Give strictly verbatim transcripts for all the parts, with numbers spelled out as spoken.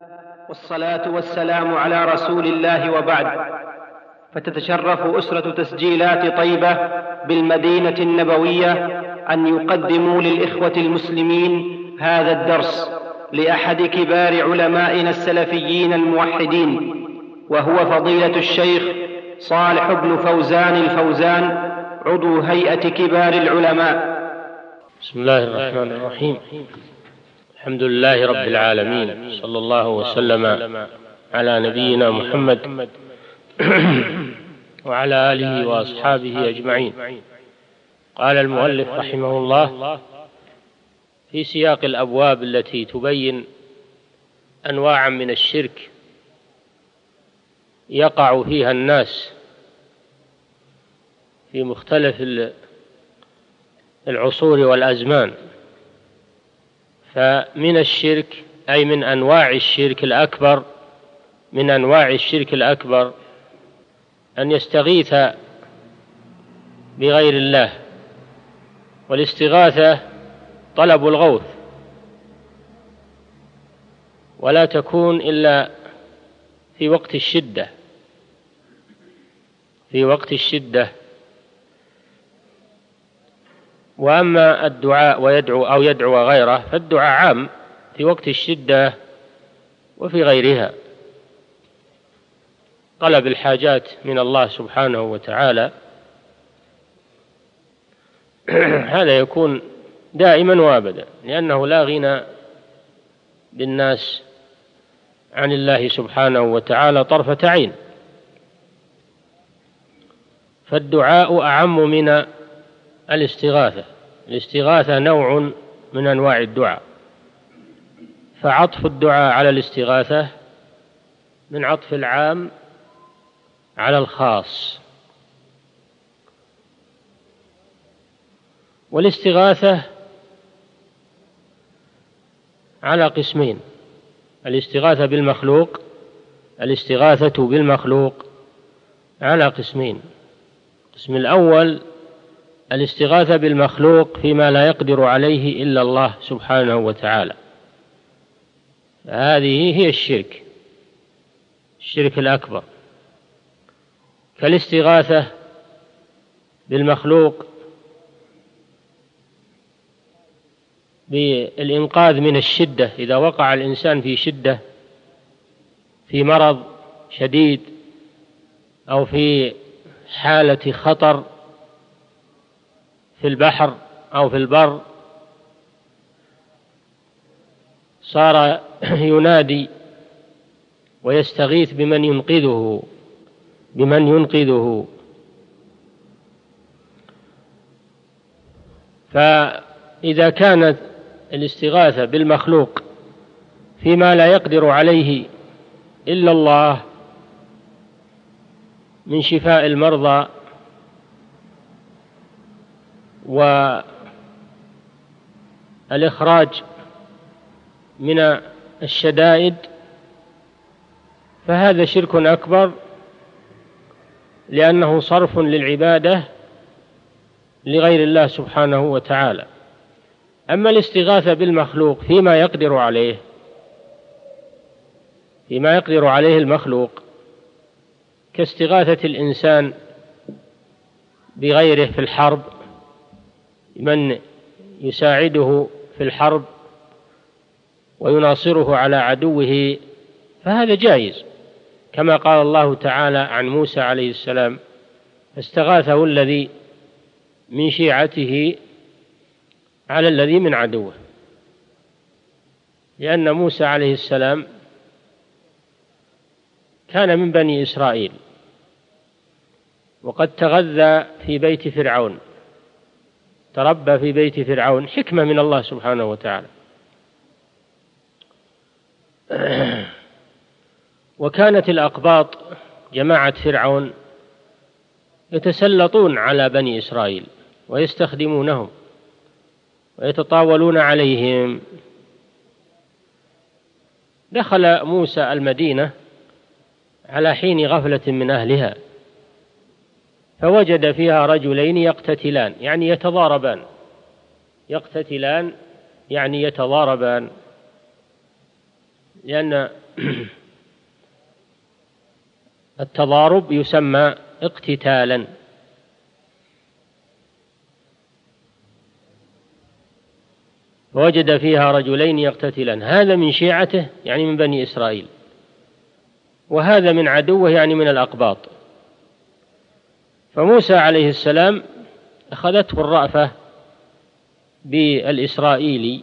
والصلاة والسلام على رسول الله، وبعد. فتتشرف أسرة تسجيلات طيبة بالمدينة النبوية أن يقدموا للإخوة المسلمين هذا الدرس لأحد كبار علمائنا السلفيين الموحدين، وهو فضيلة الشيخ صالح بن فوزان الفوزان، عضو هيئة كبار العلماء. بسم الله الرحمن الرحيم. الحمد لله رب العالمين، صلى الله وسلم على نبينا محمد وعلى آله وأصحابه أجمعين. قال المؤلف رحمه الله في سياق الأبواب التي تبين أنواعا من الشرك يقع فيها الناس في مختلف العصور والأزمان. فمن الشرك أي من أنواع الشرك الأكبر من أنواع الشرك الأكبر أن يستغيث بغير الله، والاستغاثة طلب الغوث، ولا تكون إلا في وقت الشدة في وقت الشدة وأما الدعاء ويدعو أو يدعو غيره فالدعاء عام في وقت الشدة وفي غيرها. طلب الحاجات من الله سبحانه وتعالى هذا يكون دائما وابدا، لأنه لا غنى بالناس عن الله سبحانه وتعالى طرفة عين. فالدعاء أعم من الاستغاثة. الاستغاثة نوع من أنواع الدعاء، فعطف الدعاء على الاستغاثة من عطف العام على الخاص. والاستغاثة على قسمين: الاستغاثة بالمخلوق الاستغاثة بالمخلوق على قسمين. القسم الأول الاستغاثة بالمخلوق فيما لا يقدر عليه إلا الله سبحانه وتعالى، هذه هي الشرك الشرك الأكبر، كالاستغاثة بالمخلوق بالإنقاذ من الشدة. إذا وقع الإنسان في شدة، في مرض شديد أو في حالة خطر في البحر أو في البر، صار ينادي ويستغيث بمن ينقذه بمن ينقذه فإذا كانت الاستغاثة بالمخلوق فيما لا يقدر عليه إلا الله من شفاء المرضى والإخراج من الشدائد، فهذا شرك أكبر، لأنه صرف للعبادة لغير الله سبحانه وتعالى. أما الاستغاثة بالمخلوق فيما يقدر عليه فيما يقدر عليه المخلوق كاستغاثة الإنسان بغيره في الحرب، من يساعده في الحرب ويناصره على عدوه، فهذا جائز، كما قال الله تعالى عن موسى عليه السلام: فاستغاثه الذي من شيعته على الذي من عدوه، لأن موسى عليه السلام كان من بني إسرائيل، وقد تغذى في بيت فرعون، تربى في بيت فرعون، حكمة من الله سبحانه وتعالى. وكانت الأقباط جماعة فرعون يتسلطون على بني إسرائيل ويستخدمونهم ويتطاولون عليهم. دخل موسى المدينة على حين غفلة من أهلها، فوجد فيها رجلين يقتتلان يعني يتضاربان يقتتلان يعني يتضاربان لأن التضارب يسمى اقتتالا. ووجد فيها رجلين يقتتلان، هذا من شيعته يعني من بني إسرائيل، وهذا من عدوه يعني من الأقباط. فموسى عليه السلام أخذته الرأفة بالإسرائيلي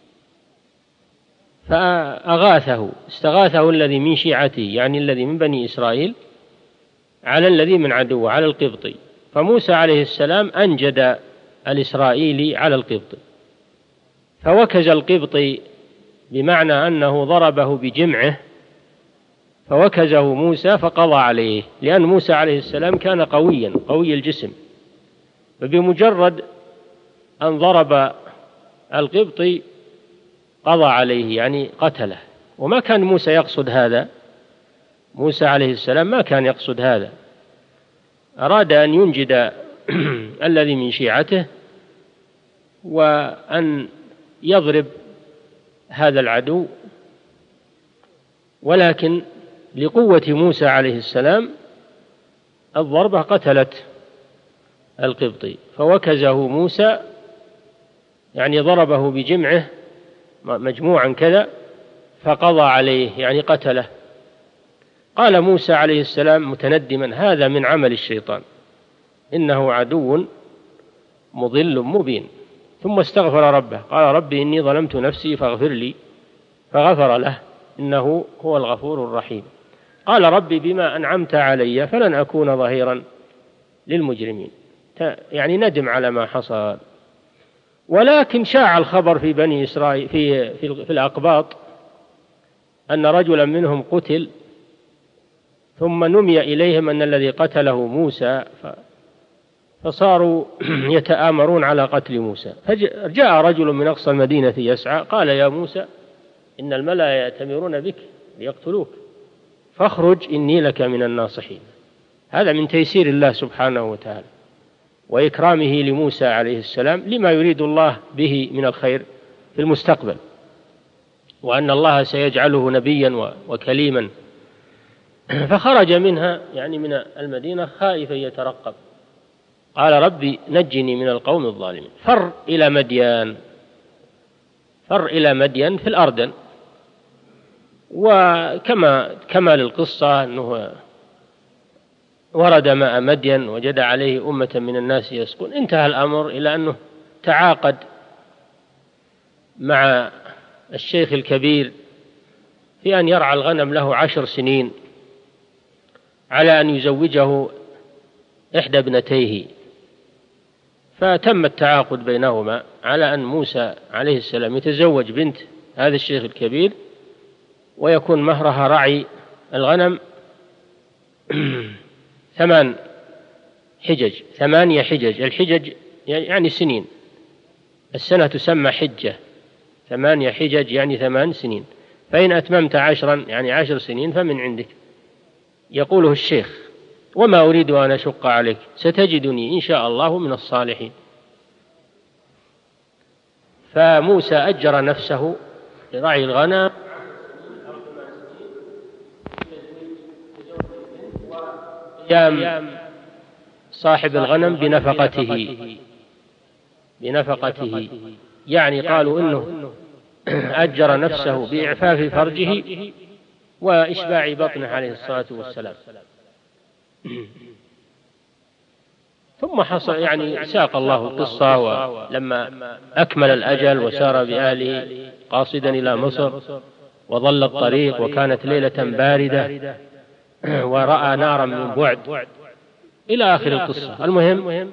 فأغاثه، استغاثه الذي من شيعته يعني الذي من بني إسرائيل على الذي من عدوه على القبطي. فموسى عليه السلام أنجد الإسرائيلي على القبطي، فوكز القبطي بمعنى أنه ضربه بجمعه، فوكزه موسى فقضى عليه، لأن موسى عليه السلام كان قويا قوي الجسم، فبمجرد أن ضرب القبطي قضى عليه يعني قتله. وما كان موسى يقصد هذا، موسى عليه السلام ما كان يقصد هذا، أراد أن ينجد الذي من شيعته وأن يضرب هذا العدو، ولكن لقوة موسى عليه السلام الضربة قتلت القبطي، فوكزه موسى يعني ضربه بجمعه مجموعا كذا فقضى عليه يعني قتله. قال موسى عليه السلام متندما: هذا من عمل الشيطان، إنه عدو مضل مبين. ثم استغفر ربه قال: ربي إني ظلمت نفسي فاغفر لي، فغفر له إنه هو الغفور الرحيم. قال: ربي بما أنعمت علي فلن أكون ظهيرا للمجرمين، يعني ندم على ما حصل. ولكن شاع الخبر في بني إسرائيل في, في, في الأقباط أن رجلا منهم قتل، ثم نمي إليهم أن الذي قتله موسى، فصاروا يتآمرون على قتل موسى. فجاء رجل من أقصى المدينة يسعى قال: يا موسى إن الملأ يأتمرون بك ليقتلوك فاخرج إني لك من الناصحين. هذا من تيسير الله سبحانه وتعالى وإكرامه لموسى عليه السلام لما يريد الله به من الخير في المستقبل، وأن الله سيجعله نبيا وكليما. فخرج منها يعني من المدينة خائفا يترقب، قال: ربي نجني من القوم الظالمين. فر إلى مدين، فر إلى مدين في الأردن. وكما كما للقصة أنه ورد ماء مدين وجد عليه أمة من الناس يسقون، انتهى الأمر إلى أنه تعاقد مع الشيخ الكبير في أن يرعى الغنم له عشر سنين على أن يزوجه إحدى ابنتيه. فتم التعاقد بينهما على أن موسى عليه السلام يتزوج بنت هذا الشيخ الكبير ويكون مهرها رعي الغنم ثمان حجج ثمانية حجج. الحجج يعني سنين، السنة تسمى حجة، ثمانية حجج يعني ثمان سنين. فإن أتممت عشرا يعني عشر سنين فمن عندك. يقوله الشيخ: وما أريد أن أشق عليك ستجدني إن شاء الله من الصالحين. فموسى أجر نفسه لرعي الغنم قيام صاحب الغنم بنفقته بنفقته يعني قالوا إنه أجر نفسه بإعفاف فرجه وإشباع بطنه عليه الصلاة والسلام. ثم حصل يعني ساق الله القصة، ولما أكمل الأجل وسار بأهله قاصدا إلى مصر وظل الطريق وكانت ليلة باردة ورأى نارا من بعد إلى آخر القصة. المهم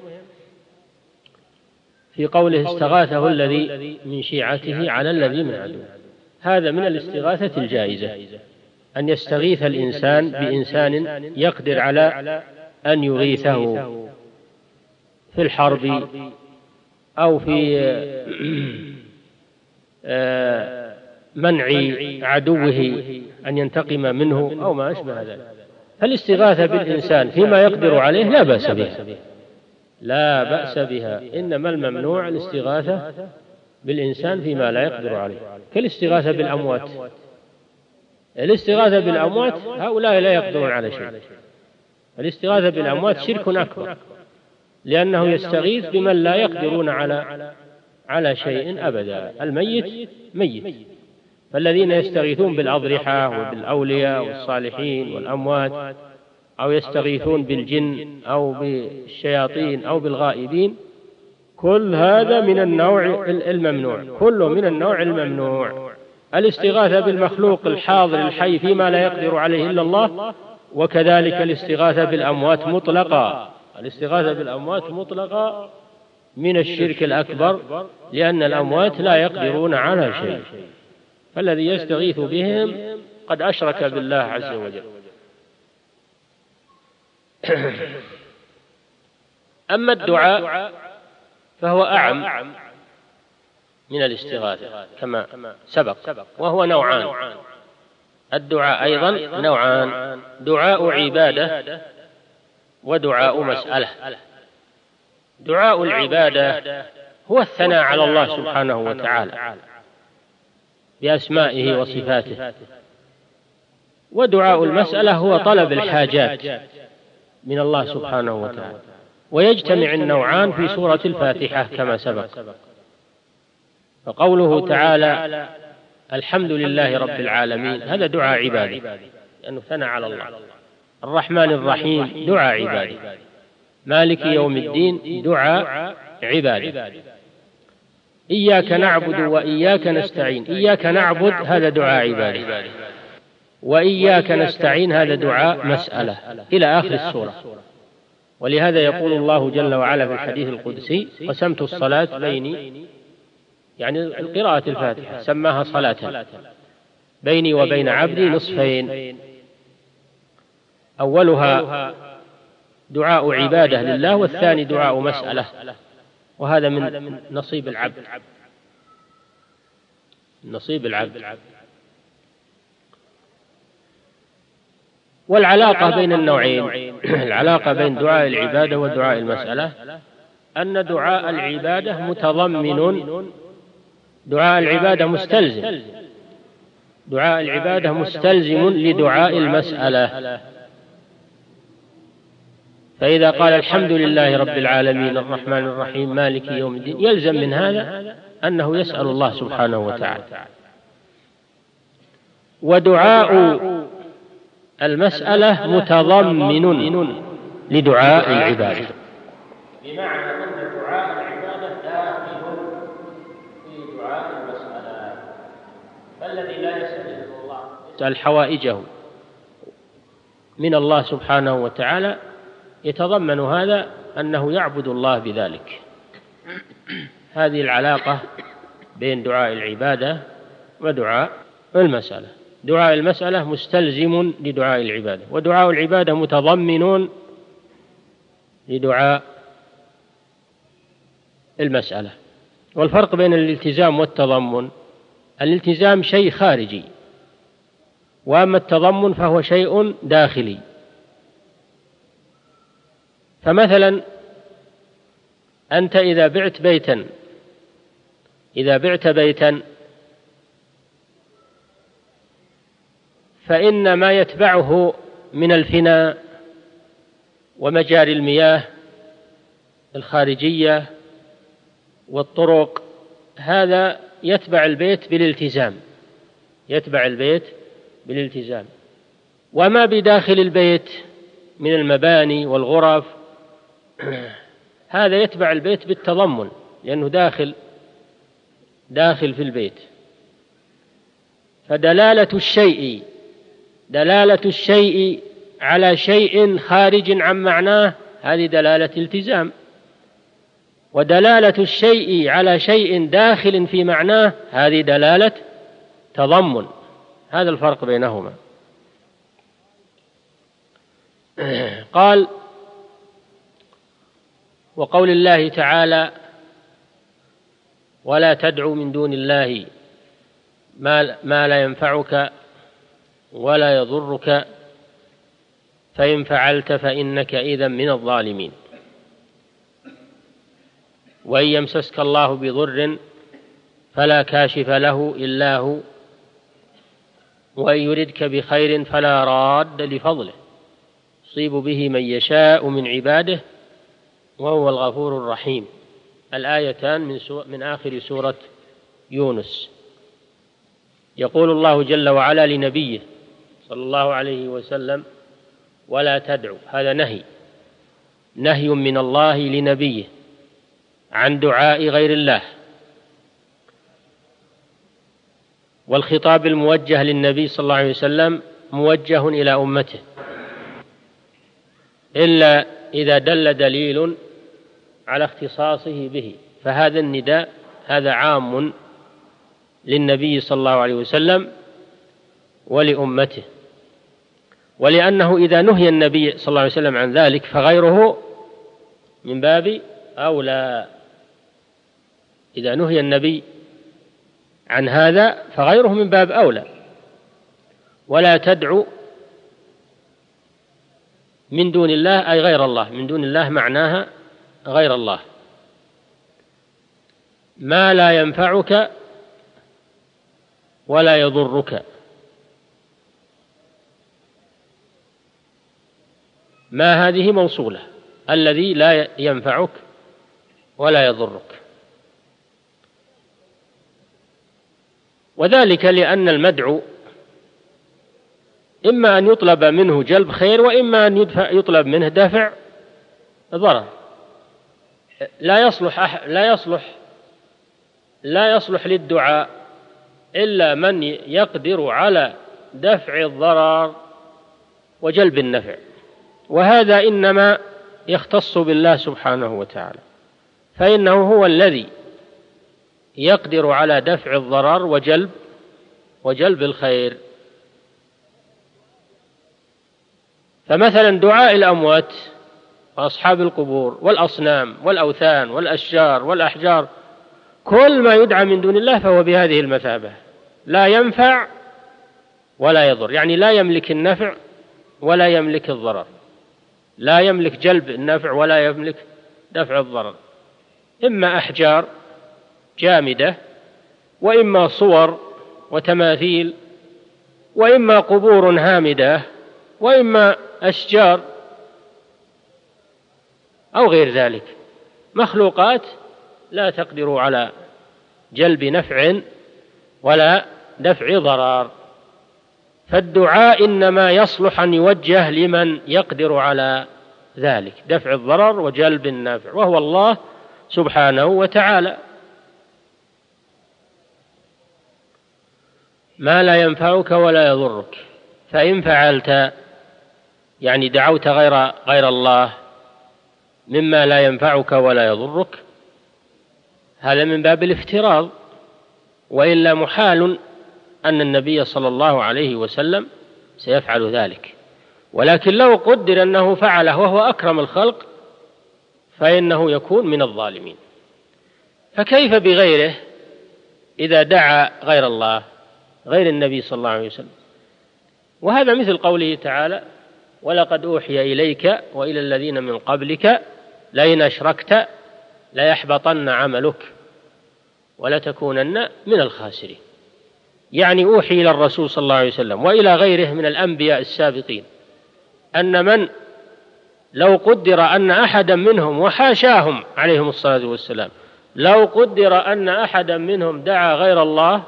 في قوله: استغاثه الذي من شيعته على الذي من عدوه. هذا من الاستغاثة الجائزة، أن يستغيث الإنسان بإنسان يقدر على أن يغيثه في الحرب أو في منع عدوه أن ينتقم منه أو ما أشبه ذلك. فالاستغاثة بالإنسان فيما يقدر عليه لا بأس بها، لا بأس بها. إنما الممنوع الاستغاثة بالإنسان فيما لا يقدر عليه، كالاستغاثة بالأموات. الاستغاثة بالأموات هؤلاء لا يقدرون على شيء. الاستغاثة بالأموات شرك أكبر، لأنه يستغيث بمن لا يقدرون على على شيء أبدا. الميت ميت، فالذين يستغيثون بالأضرحة وبالأولياء والصالحين والأموات، أو يستغيثون بالجن أو بالشياطين أو بالغائبين، كل هذا من النوع الممنوع، كله من النوع الممنوع. الاستغاثة بالمخلوق الحاضر الحي فيما لا يقدر عليه إلا الله، وكذلك الاستغاثة بالأموات مطلقة. الاستغاثة بالأموات مطلقة من الشرك الأكبر، لأن الأموات لا يقدرون على شيء، فالذي يستغيث بهم قد أشرك بالله عز وجل. أما الدعاء فهو أعم من الاستغاثة كما سبق، وهو نوعان. الدعاء أيضا نوعان: دعاء عبادة ودعاء مسألة. دعاء العبادة هو الثناء على الله سبحانه وتعالى بأسمائه وصفاته، ودعاء المسألة هو طلب الحاجات من الله سبحانه وتعالى. ويجتمع النوعان في سورة الفاتحة كما سبق. فقوله تعالى الحمد لله رب العالمين هذا دعاء عبادة، لأنه ثنى على الله. الرحمن الرحيم دعاء عبادة. مالك يوم الدين دعاء عبادة. إياك نعبد وإياك نستعين، إياك نعبد هذا دعاء عبادة، وإياك نستعين هذا دعاء مسألة، إلى آخر السورة. ولهذا يقول الله جل وعلا في الحديث القدسي: قسمت الصلاة بيني، يعني القراءة الفاتحة سماها صلاة، بيني وبين عبدي نصفين، أولها دعاء عبادة لله، والثاني دعاء مسألة، وهذا من نصيب العبد، نصيب العبد. والعلاقة بين النوعين، العلاقة بين دعاء العبادة ودعاء المسألة، أن دعاء العبادة متضمن، دعاء العبادة مستلزم، دعاء العبادة مستلزم لدعاء المسألة. فإذا قال الحمد لله رب العالمين الرحمن الرحيم مالك يوم الدين، يلزم من هذا أنه يسأل الله سبحانه وتعالى. ودعاء المسألة متضمن لدعاء العبادة، بمعنى أن دعاء العبادة داخل في دعاء المسألة. فالذي لا يسأل الله يسأل حوائجه من الله سبحانه وتعالى، يتضمن هذا أنه يعبد الله بذلك. هذه العلاقة بين دعاء العبادة ودعاء المسألة. دعاء المسألة مستلزم لدعاء العبادة، ودعاء العبادة متضمن لدعاء المسألة. والفرق بين الالتزام والتضمن: الالتزام شيء خارجي، وأما التضمن فهو شيء داخلي. فمثلا أنت إذا بعت بيتا إذا بعت بيتا فإن ما يتبعه من الفناء ومجاري المياه الخارجية والطرق، هذا يتبع البيت بالالتزام، يتبع البيت بالالتزام. وما بداخل البيت من المباني والغرف هذا يتبع البيت بالتضمن، لأنه داخل داخل في البيت. فدلالة الشيء دلالة الشيء على شيء خارج عن معناه هذه دلالة التزام، ودلالة الشيء على شيء داخل في معناه هذه دلالة تضمن. هذا الفرق بينهما. قال: وقول الله تعالى: ولا تدعو من دون الله ما لا ينفعك ولا يضرك فإن فعلت فإنك إذا من الظالمين. وإن يمسسك الله بضر فلا كاشف له إلا هو وإن يردك بخير فلا راد لفضله يصيب به من يشاء من عباده وهو الغفور الرحيم. الآيتان من, من آخر سورة يونس. يقول الله جل وعلا لنبيه صلى الله عليه وسلم: ولا تدعو. هذا نهي نهي من الله لنبيه عن دعاء غير الله، والخطاب الموجه للنبي صلى الله عليه وسلم موجه إلى أمته، إلا إذا دل دليل على اختصاصه به، فهذا النداء هذا عام للنبي صلى الله عليه وسلم ولأمته. ولأنه إذا نهي النبي صلى الله عليه وسلم عن ذلك فغيره من باب أولى. إذا نهي النبي عن هذا فغيره من باب أولى. ولا تدعو من دون الله أي غير الله، من دون الله معناها غير الله، ما لا ينفعك ولا يضرك. ما هذه موصولة، الذي لا ينفعك ولا يضرك، وذلك لأن المدعو إما أن يطلب منه جلب خير وإما أن يطلب منه دفع ضرر. لا يصلح أح... لا يصلح لا يصلح للدعاء إلا من يقدر على دفع الضرر وجلب النفع، وهذا إنما يختص بالله سبحانه وتعالى، فإنه هو الذي يقدر على دفع الضرر وجلب وجلب الخير. فمثلا دعاء الأموات وأصحاب القبور والأصنام والأوثان والأشجار والأحجار، كل ما يدعى من دون الله فهو بهذه المثابة، لا ينفع ولا يضر، يعني لا يملك النفع ولا يملك الضرر، لا يملك جلب النفع ولا يملك دفع الضرر، إما أحجار جامدة وإما صور وتماثيل وإما قبور هامدة وإما أشجار أو غير ذلك، مخلوقات لا تقدر على جلب نفع ولا دفع ضرر. فالدعاء إنما يصلح أن يوجه لمن يقدر على ذلك، دفع الضرر وجلب النفع، وهو الله سبحانه وتعالى. ما لا ينفعك ولا يضرك، فإن فعلت يعني دعوت غير غير الله مما لا ينفعك ولا يضرك، هذا من باب الافتراض، وإلا محال أن النبي صلى الله عليه وسلم سيفعل ذلك. ولكن لو قدر أنه فعله وهو أكرم الخلق فإنه يكون من الظالمين. فكيف بغيره إذا دعا غير الله غير النبي صلى الله عليه وسلم؟ وهذا مثل قوله تعالى: ولقد أوحي إليك وإلى الذين من قبلك لئن أشركت ليحبطن عملك ولتكونن من الخاسرين. يعني أوحي إلى الرسول صلى الله عليه وسلم وإلى غيره من الأنبياء السابقين أن من لو قدر أن أحدا منهم، وحاشاهم عليهم الصلاة والسلام، لو قدر أن أحدا منهم دعا غير الله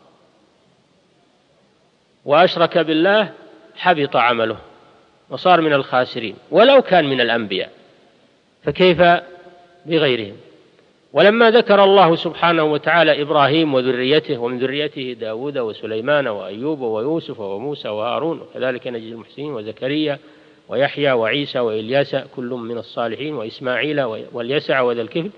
وأشرك بالله حبط عمله وصار من الخاسرين ولو كان من الأنبياء، فكيف بغيرهم؟ ولما ذكر الله سبحانه وتعالى إبراهيم وذريته ومن ذريته داود وسليمان وأيوب ويوسف وموسى وهارون وكذلك نجزي المحسنين وزكريا ويحيى وعيسى وإلياس كل من الصالحين وإسماعيل واليسع وذا الكفل،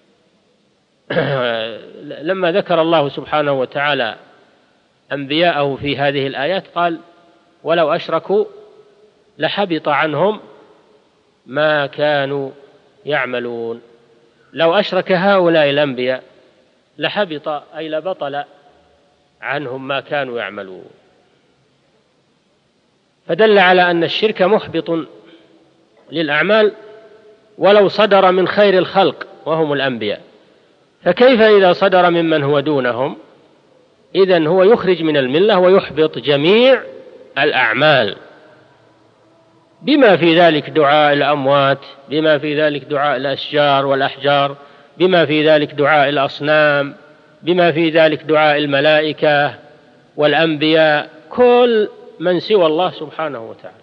لما ذكر الله سبحانه وتعالى أنبياءه في هذه الآيات قال: ولو أشركوا لحبط عنهم ما كانوا يعملون. لو أشرك هؤلاء الأنبياء لحبط أي لبطل عنهم ما كانوا يعملون. فدل على أن الشرك محبط للأعمال ولو صدر من خير الخلق وهم الأنبياء، فكيف إذا صدر ممن هو دونهم إذن هو يخرج من الملة ويحبط جميع الأعمال، بما في ذلك دعاء الأموات، بما في ذلك دعاء الأشجار والأحجار، بما في ذلك دعاء الأصنام، بما في ذلك دعاء الملائكة والأنبياء، كل من سوى الله سبحانه وتعالى.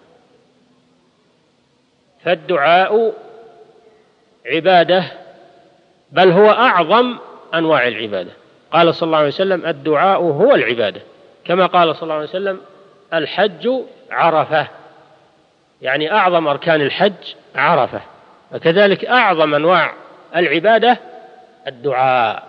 فالدعاء عبادة، بل هو أعظم أنواع العبادة. قال صلى الله عليه وسلم: الدعاء هو العبادة، كما قال صلى الله عليه وسلم: الحج عرفة، يعني أعظم أركان الحج عرفة. وكذلك أعظم أنواع العبادة الدعاء.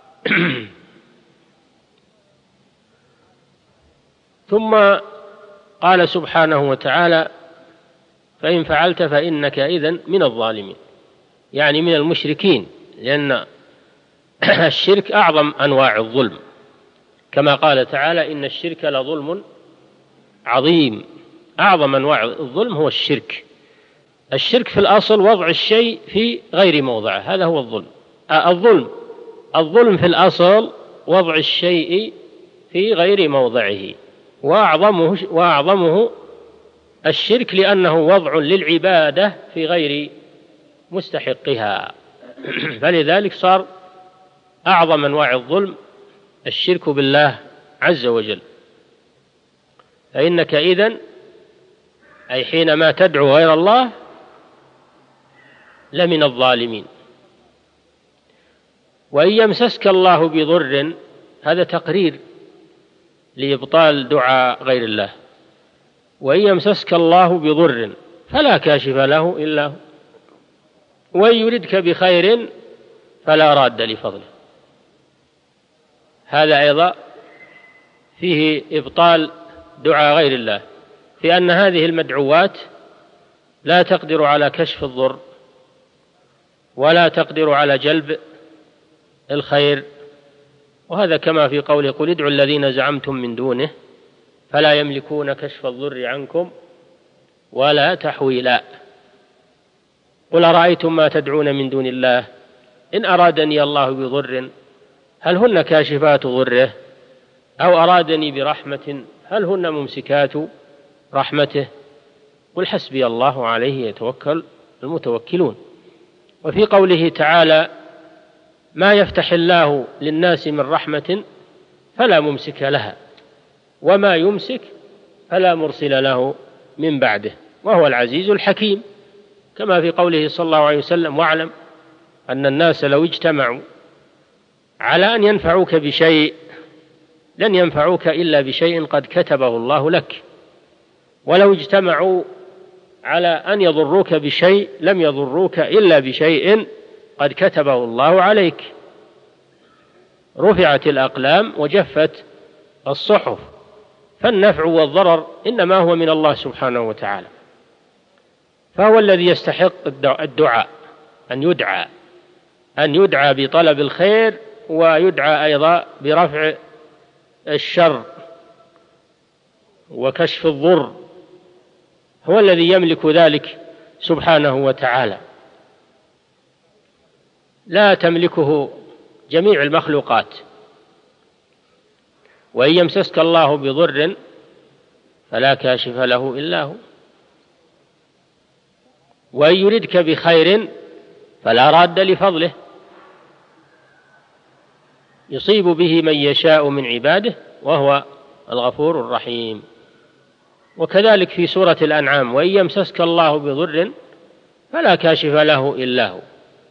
ثم قال سبحانه وتعالى: فإن فعلت فإنك إذن من الظالمين، يعني من المشركين، لأن الشرك أعظم أنواع الظلم، كما قال تعالى: إن الشرك لظلم عظيم. أعظم أنواع الظلم هو الشرك. الشرك في الأصل وضع الشيء في غير موضعه، هذا هو الظلم. الظلم الظلم في الأصل وضع الشيء في غير موضعه، وأعظمه, وأعظمه الشرك، لأنه وضع للعبادة في غير مستحقها. فلذلك صار أعظم أنواع الظلم الشرك بالله عز وجل. فإنك إذن، أي حينما تدعو غير الله، لمن الظالمين. وإن يمسسك الله بضر، هذا تقرير لإبطال دعاء غير الله. وإن يمسسك الله بضر فلا كاشف له إلا هو، وإن يردك بخير فلا راد لفضله. هذا أيضا فيه إبطال دعاء غير الله، في أن هذه المدعوات لا تقدر على كشف الضر، ولا تقدر على جلب الخير. وهذا كما في قوله: قل ادعوا الذين زعمتم من دونه فلا يملكون كشف الضر عنكم ولا تحويلا. قل أرأيتم ما تدعون من دون الله إن أرادني الله بضر هل هن كاشفات ضره، أو أرادني برحمة هل هن ممسكات رحمته. قل حسبي الله عليه يتوكل المتوكلون. وفي قوله تعالى: ما يفتح الله للناس من رحمة فلا ممسك لها وما يمسك فلا مرسل له من بعده وهو العزيز الحكيم. كما في قوله صلى الله عليه وسلم: واعلم أن الناس لو اجتمعوا على أن ينفعوك بشيء لن ينفعوك إلا بشيء قد كتبه الله لك، ولو اجتمعوا على أن يضروك بشيء لم يضروك إلا بشيء قد كتبه الله عليك. رفعت الأقلام وجفت الصحف، فالنفع والضرر إنما هو من الله سبحانه وتعالى، فهو الذي يستحق الدعاء، أن يدعى أن يدعى بطلب الخير، ويدعى أيضا برفع الشر وكشف الضر، هو الذي يملك ذلك سبحانه وتعالى، لا تملكه جميع المخلوقات. وإن يمسسك الله بضر فلا كاشف له إلا هو، وإن يردك بخير فلا راد لفضله، يصيب به من يشاء من عباده وهو الغفور الرحيم. وكذلك في سورة الأنعام: وإن يمسسك الله بضر فلا كاشف له إلا هو،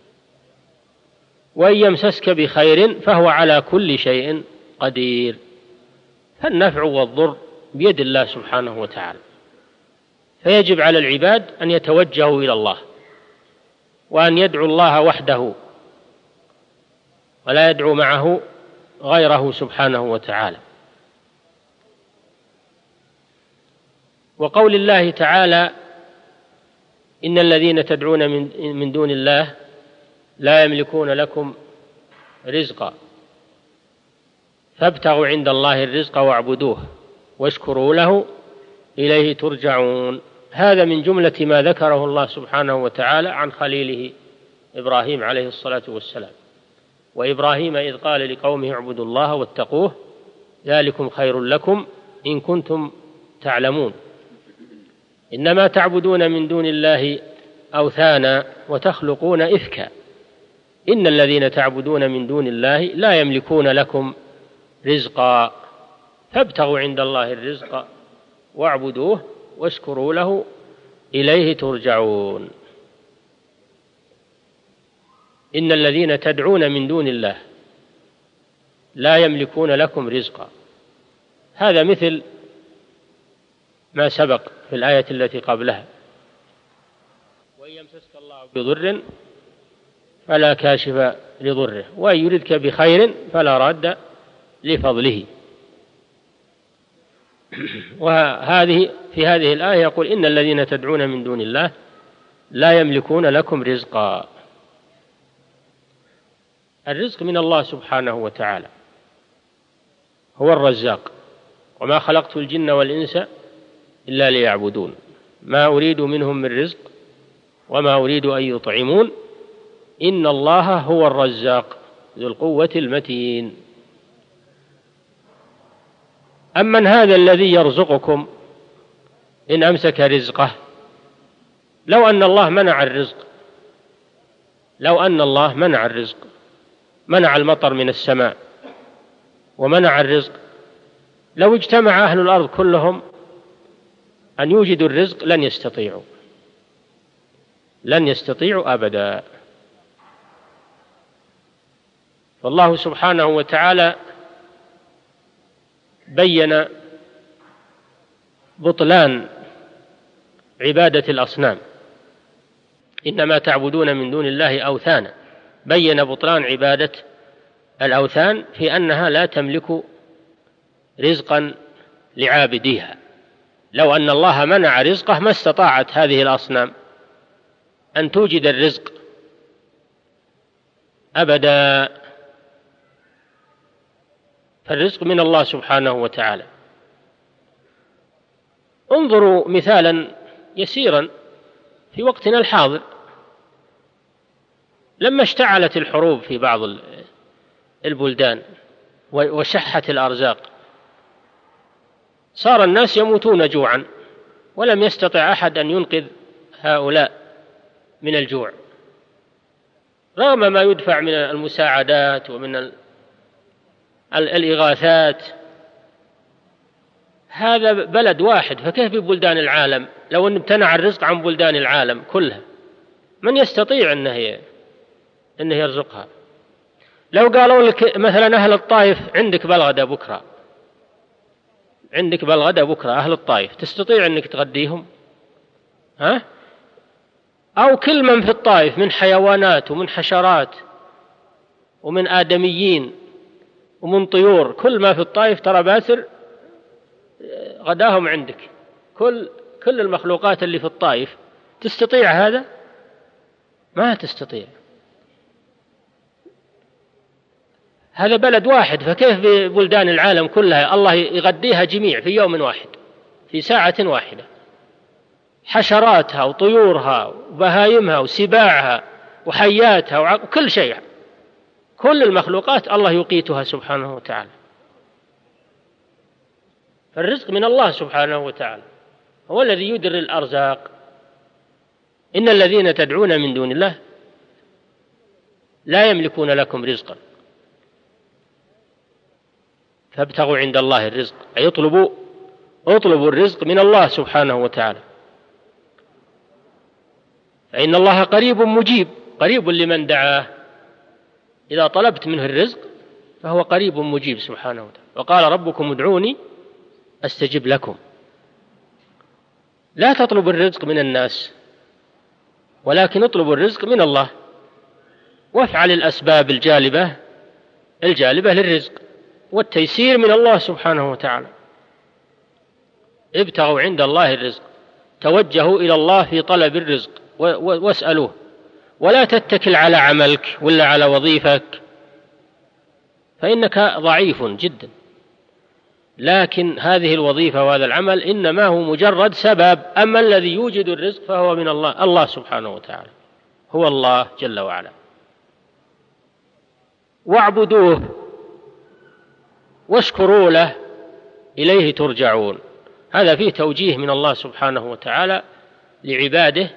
وإن يمسسك بخير فهو على كل شيء قدير. فالنفع والضر بيد الله سبحانه وتعالى، فيجب على العباد أن يتوجهوا إلى الله، وأن يدعوا الله وحده ولا يدعو معه غيره سبحانه وتعالى. وقول الله تعالى: إن الذين تدعون من دون الله لا يملكون لكم رزقا فابتغوا عند الله الرزق واعبدوه واشكروا له إليه ترجعون. هذا من جملة ما ذكره الله سبحانه وتعالى عن خليله إبراهيم عليه الصلاة والسلام: وإبراهيم إذ قال لقومه اعبدوا الله واتقوه ذلكم خير لكم إن كنتم تعلمون. إنما تعبدون من دون الله أوثانا وتخلقون إفكا إن الذين تعبدون من دون الله لا يملكون لكم رزقا فابتغوا عند الله الرزق واعبدوه واشكروا له إليه ترجعون. إن الذين تدعون من دون الله لا يملكون لكم رزقا، هذا مثل ما سبق في الآية التي قبلها: وإن يمسسك الله بضر فلا كاشف لضره وإن يردك بخير فلا راد لفضله. وهذه في هذه الآية يقول: إن الذين تدعون من دون الله لا يملكون لكم رزقا. الرزق من الله سبحانه وتعالى، هو الرزاق. وما خلقت الجن والإنس إلا ليعبدون ما أريد منهم من رزق وما أريد أن يطعمون إن الله هو الرزاق ذو القوة المتين. أمن هذا الذي يرزقكم إن أمسك رزقه؟ لو أن الله منع الرزق لو أن الله منع الرزق منع المطر من السماء ومنع الرزق، لو اجتمع أهل الأرض كلهم أن يوجدوا الرزق لن يستطيعوا لن يستطيعوا أبدا. فالله سبحانه وتعالى بين بطلان عبادة الأصنام: إنما تعبدون من دون الله أوثانا. بين بطلان عبادة الأوثان في أنها لا تملك رزقا لعابديها. لو أن الله منع رزقه ما استطاعت هذه الأصنام أن توجد الرزق أبدا. فالرزق من الله سبحانه وتعالى. انظروا مثالا يسيرا في وقتنا الحاضر، لما اشتعلت الحروب في بعض البلدان وشحت الأرزاق، صار الناس يموتون جوعا ولم يستطع أحد أن ينقذ هؤلاء من الجوع، رغم ما يدفع من المساعدات ومن الإغاثات. هذا بلد واحد، فكيف ببلدان العالم؟ لو أن امتنع الرزق عن بلدان العالم كلها، من يستطيع أنه أنه يرزقها؟ لو قالوا لك مثلا أهل الطائف عندك بالغداء بكرة عندك بالغداء بكرة أهل الطائف، تستطيع أنك تغديهم؟ ها؟ أو كل من في الطائف من حيوانات ومن حشرات ومن آدميين ومن طيور، كل ما في الطائف ترى باسر غداهم عندك، كل كل المخلوقات اللي في الطائف، تستطيع هذا؟ ما تستطيع. هذا بلد واحد، فكيف ببلدان العالم كلها الله يغديها جميع في يوم واحد في ساعة واحدة، حشراتها وطيورها وبهايمها وسباعها وحياتها وكل شيء، كل المخلوقات الله يقيتها سبحانه وتعالى. فالرزق من الله سبحانه وتعالى، هو الذي يدر الأرزاق. إن الذين تدعون من دون الله لا يملكون لكم رزقا فابتغوا عند الله الرزق، أي اطلبوا اطلبوا الرزق من الله سبحانه وتعالى، فإن الله قريب مجيب، قريب لمن دعاه. إذا طلبت منه الرزق فهو قريب مجيب سبحانه وتعالى. وقال ربكم ادعوني أستجب لكم. لا تطلبوا الرزق من الناس، ولكن اطلبوا الرزق من الله، وافعل الأسباب الجالبة الجالبة للرزق، والتيسير من الله سبحانه وتعالى. ابتغوا عند الله الرزق، توجهوا إلى الله في طلب الرزق واسألوه، ولا تتكل على عملك ولا على وظيفك، فإنك ضعيف جدا، لكن هذه الوظيفة وهذا العمل إنما هو مجرد سبب، أما الذي يوجد الرزق فهو من الله الله سبحانه وتعالى، هو الله جل وعلا. واعبدوه واشكروا له إليه ترجعون. هذا فيه توجيه من الله سبحانه وتعالى لعباده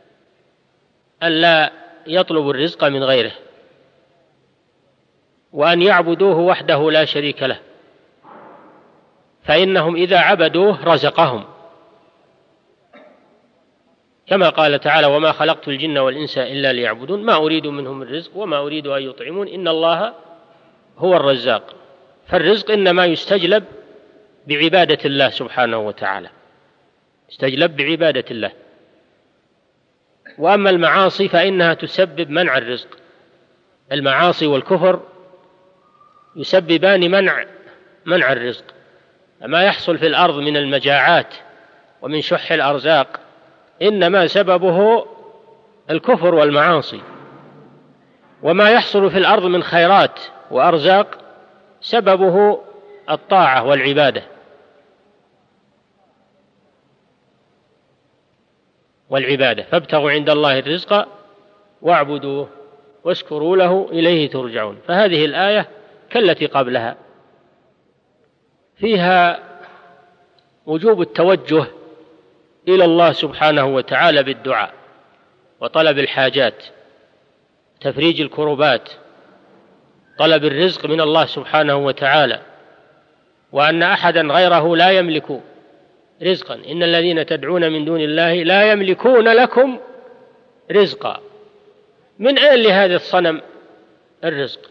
ألا يطلبوا الرزق من غيره، وأن يعبدوه وحده لا شريك له، فإنهم إذا عبدوه رزقهم، كما قال تعالى: وما خلقت الجن والإنس إلا ليعبدون ما أريد منهم الرزق وما أريد أن يطعمون إن الله هو الرزاق. فالرزق إنما يستجلب بعبادة الله سبحانه وتعالى، يستجلب بعبادة الله. وأما المعاصي فإنها تسبب منع الرزق. المعاصي والكفر يسببان منع منع الرزق. ما يحصل في الأرض من المجاعات ومن شح الأرزاق إنما سببه الكفر والمعاصي، وما يحصل في الأرض من خيرات وأرزاق سببه الطاعة والعبادة والعبادة فابتغوا عند الله الرزق واعبدوه واشكروا له إليه ترجعون. فهذه الآية كالتي قبلها فيها وجوب التوجه إلى الله سبحانه وتعالى بالدعاء وطلب الحاجات، تفريج الكربات، طلب الرزق من الله سبحانه وتعالى، وأن أحدا غيره لا يملك رزقا. إن الذين تدعون من دون الله لا يملكون لكم رزقا. من أين لهذا الصنم الرزق؟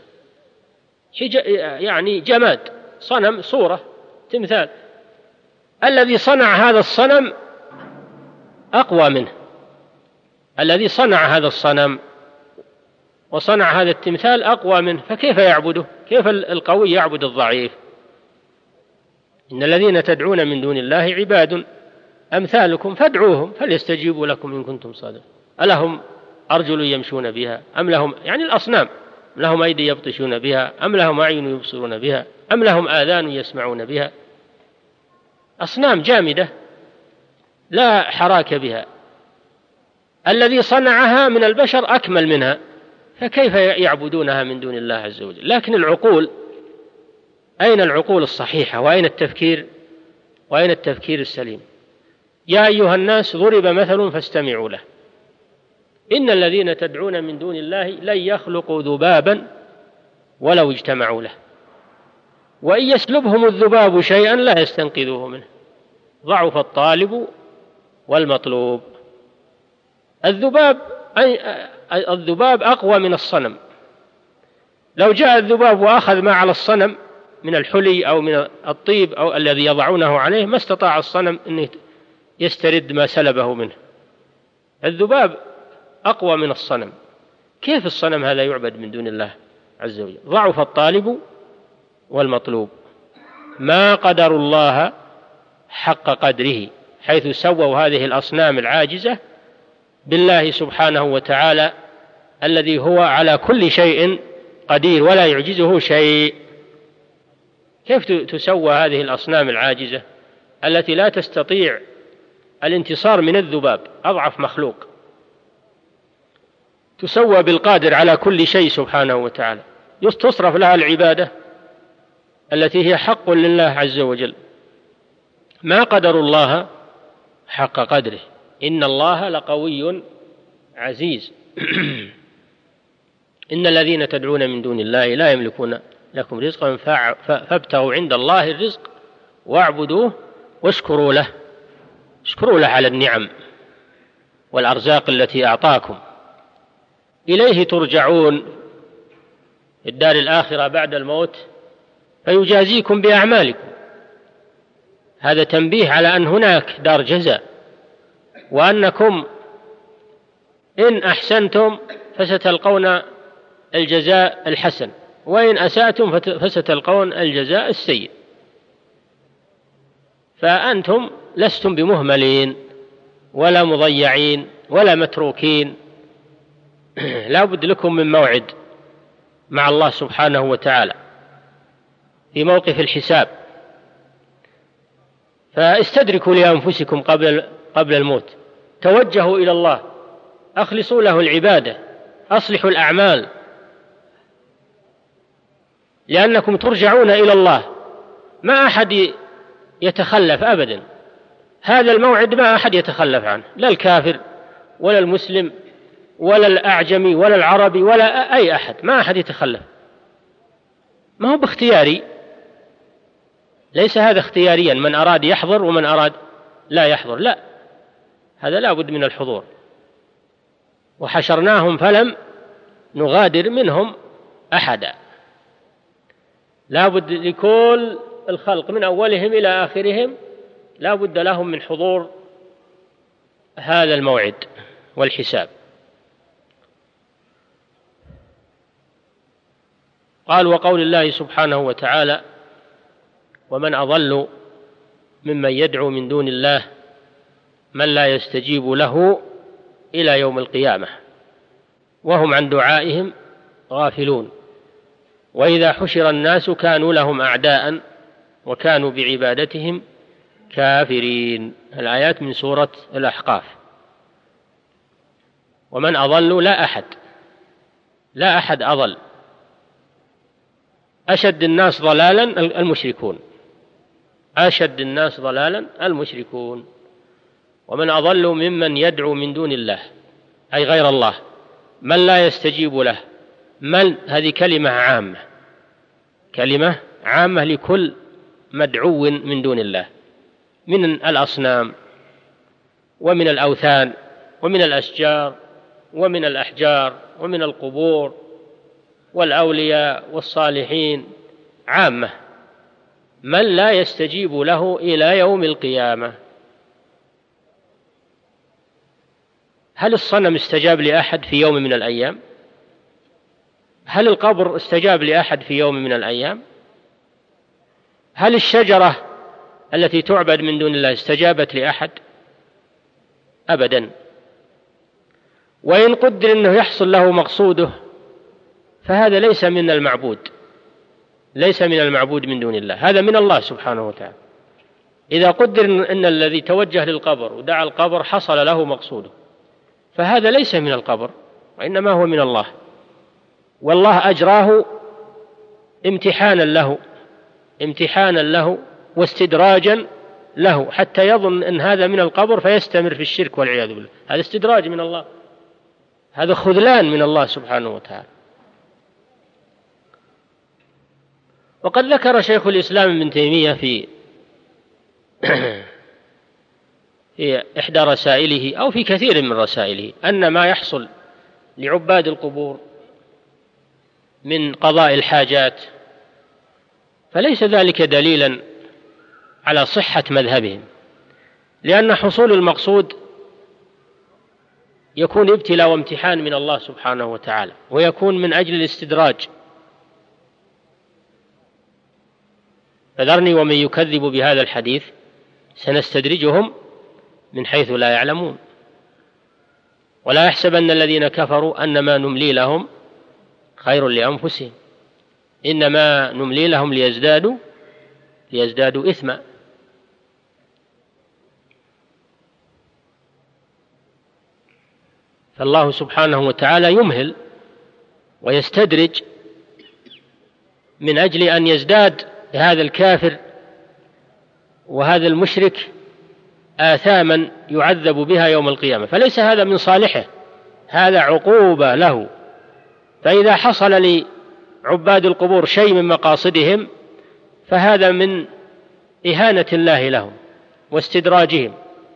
يعني جماد، صنم، صورة، تمثال. الذي صنع هذا الصنم أقوى منه، الذي صنع هذا الصنم وصنع هذا التمثال أقوى منه، فكيف يعبده؟ كيف القوي يعبد الضعيف؟ إن الذين تدعون من دون الله عباد أمثالكم فادعوهم فليستجيبوا لكم إن كنتم صادقين. ألهم أرجل يمشون بها أم لهم، يعني الأصنام، لهم أيدي يبطشون بها أم لهم أعين يبصرون بها أم لهم آذان يسمعون بها؟ أصنام جامدة لا حراك بها. الذي صنعها من البشر أكمل منها، فكيف يعبدونها من دون الله عز وجل؟ لكن العقول، أين العقول الصحيحة؟ وأين التفكير وأين التفكير السليم؟ يا أيها الناس ضرب مثل فاستمعوا له إن الذين تدعون من دون الله لن يخلقوا ذبابا ولو اجتمعوا له وإن يسلبهم الذباب شيئا لا يستنقذوه منه ضعف الطالب والمطلوب. الذباب الذباب أقوى من الصنم. لو جاء الذباب وأخذ ما على الصنم من الحلي أو من الطيب أو الذي يضعونه عليه ما استطاع الصنم أن يسترد ما سلبه منه. الذباب أقوى من الصنم. كيف الصنم هذا يعبد من دون الله عز وجل؟ ضعف الطالب والمطلوب. ما قدر الله حق قدره، حيث سووا هذه الأصنام العاجزة بالله سبحانه وتعالى الذي هو على كل شيء قدير ولا يعجزه شيء. كيف تسوى هذه الأصنام العاجزة التي لا تستطيع الانتصار من الذباب، أضعف مخلوق، تسوى بالقادر على كل شيء سبحانه وتعالى، تصرف لها العبادة التي هي حق لله عز وجل. ما قدر الله حق قدره إن الله لقوي عزيز. إن الذين تدعون من دون الله لا يملكون لكم رزقا فابتغوا عند الله الرزق واعبدوه واشكروا له. اشكروا له على النعم والأرزاق التي أعطاكم. إليه ترجعون في الدار الآخرة بعد الموت فيجازيكم بأعمالكم. هذا تنبيه على أن هناك دار جزاء، وأنكم إن أحسنتم فستلقون الجزاء الحسن وإن أسأتم فستلقون الجزاء السيء. فأنتم لستم بمهملين ولا مضيعين ولا متروكين، لا بد لكم من موعد مع الله سبحانه وتعالى في موقف الحساب. فاستدركوا لأنفسكم قبل قبل الموت، توجهوا إلى الله، أخلصوا له العبادة، أصلحوا الأعمال، لأنكم ترجعون إلى الله ما أحد يتخلف أبدا، هذا الموعد ما أحد يتخلف عنه، لا الكافر ولا المسلم ولا الأعجمي ولا العربي ولا أي أحد، ما أحد يتخلف. ما هو باختياري، ليس هذا اختياريا، من أراد يحضر ومن أراد لا يحضر، لا، هذا لا بد من الحضور. وحشرناهم فلم نغادر منهم أحدا، لا بد لكل الخلق من أولهم إلى آخرهم لا بد لهم من حضور هذا الموعد والحساب. قال: وقول الله سبحانه وتعالى: ومن أضل ممن يدعو من دون الله من لا يستجيب له إلى يوم القيامة وهم عن دعائهم غافلون وإذا حشر الناس كانوا لهم أعداء وكانوا بعبادتهم كافرين. الآيات من سورة الأحقاف. ومن أضل، لا أحد لا أحد أضل، أشد الناس ضلالا المشركون، أشد الناس ضلالا المشركون. ومن أضل ممن يدعو من دون الله، أي غير الله، من لا يستجيب له. من هذه كلمة عامة، كلمة عامة لكل مدعو من دون الله، من الأصنام ومن الأوثان ومن الأشجار ومن الأحجار ومن القبور والأولياء والصالحين، عامة، من لا يستجيب له إلى يوم القيامة. هل الصنم استجاب لأحد في يوم من الأيام؟ هل القبر استجاب لأحد في يوم من الأيام؟ هل الشجرة التي تعبد من دون الله استجابت لأحد؟ أبدا. وإن قدر أنه يحصل له مقصوده فهذا ليس من المعبود، ليس من المعبود من دون الله، هذا من الله سبحانه وتعالى. إذا قدر أن الذي توجه للقبر ودعا القبر حصل له مقصوده فهذا ليس من القبر وإنما هو من الله، والله أجراه امتحانا له امتحانا له واستدراجا له حتى يظن أن هذا من القبر فيستمر في الشرك والعياذ بالله. هذا استدراج من الله، هذا خذلان من الله سبحانه وتعالى. وقد ذكر شيخ الإسلام ابن تيمية في في إحدى رسائله أو في كثير من رسائله أن ما يحصل لعباد القبور من قضاء الحاجات فليس ذلك دليلا على صحة مذهبهم، لأن حصول المقصود يكون ابتلاء وامتحان من الله سبحانه وتعالى، ويكون من أجل الاستدراج. فذرني ومن يكذب بهذا الحديث سنستدرجهم من حيث لا يعلمون ولا يحسبن الذين كفروا أنما نملي لهم خير لأنفسهم إنما نملي لهم ليزدادوا ليزدادوا إثما. فالله سبحانه وتعالى يمهل ويستدرج من أجل أن يزداد هذا الكافر وهذا المشرك آثاما يعذب بها يوم القيامة، فليس هذا من صالحه، هذا عقوبة له. فإذا حصل لعباد القبور شيء من مقاصدهم فهذا من إهانة الله لهم واستدراجهم،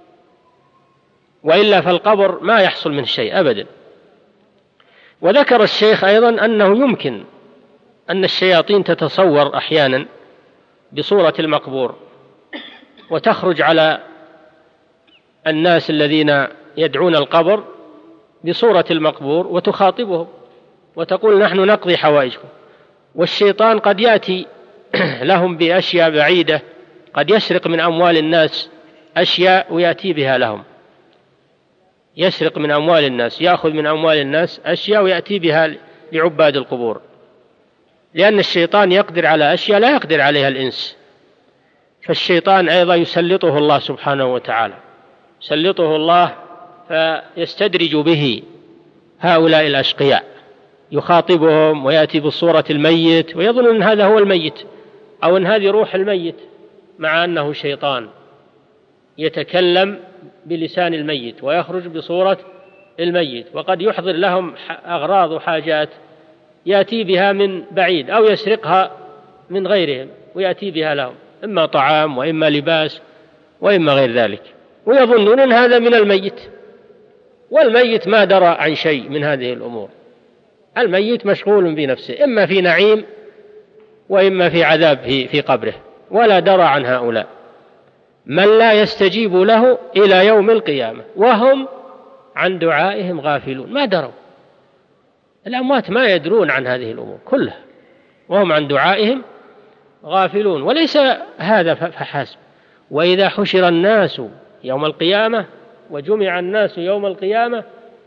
وإلا فالقبر ما يحصل من شيء أبدا. وذكر الشيخ أيضا أنه يمكن أن الشياطين تتصور أحيانا بصورة المقبور وتخرج على الناس الذين يدعون القبر بصورة المقبور وتخاطبهم وتقول نحن نقضي حوائجكم. والشيطان قد يأتي لهم بأشياء بعيدة، قد يسرق من أموال الناس أشياء ويأتي بها لهم، يسرق من أموال الناس، يأخذ من أموال الناس أشياء ويأتي بها لعباد القبور، لأن الشيطان يقدر على أشياء لا يقدر عليها الإنس. فالشيطان أيضا يسلطه الله سبحانه وتعالى، يسلطه الله فيستدرج به هؤلاء الأشقياء، يخاطبهم ويأتي بصورة الميت ويظن أن هذا هو الميت، أو أن هذه روح الميت مع أنه شيطان يتكلم بلسان الميت ويخرج بصورة الميت، وقد يحضر لهم أغراض وحاجات يأتي بها من بعيد أو يسرقها من غيرهم ويأتي بها لهم، إما طعام وإما لباس وإما غير ذلك، ويظنون أن هذا من الميت، والميت ما درى عن شيء من هذه الأمور. الميت مشغول بنفسه، إما في نعيم وإما في عذاب في, في قبره، ولا درى عن هؤلاء من لا يستجيب له إلى يوم القيامة وهم عن دعائهم غافلون. ما دروا، الأموات ما يدرون عن هذه الأمور كلها وهم عن دعائهم غافلون. وليس هذا فحسب، وإذا حشر الناس يوم القيامة وجمع الناس يوم القيامة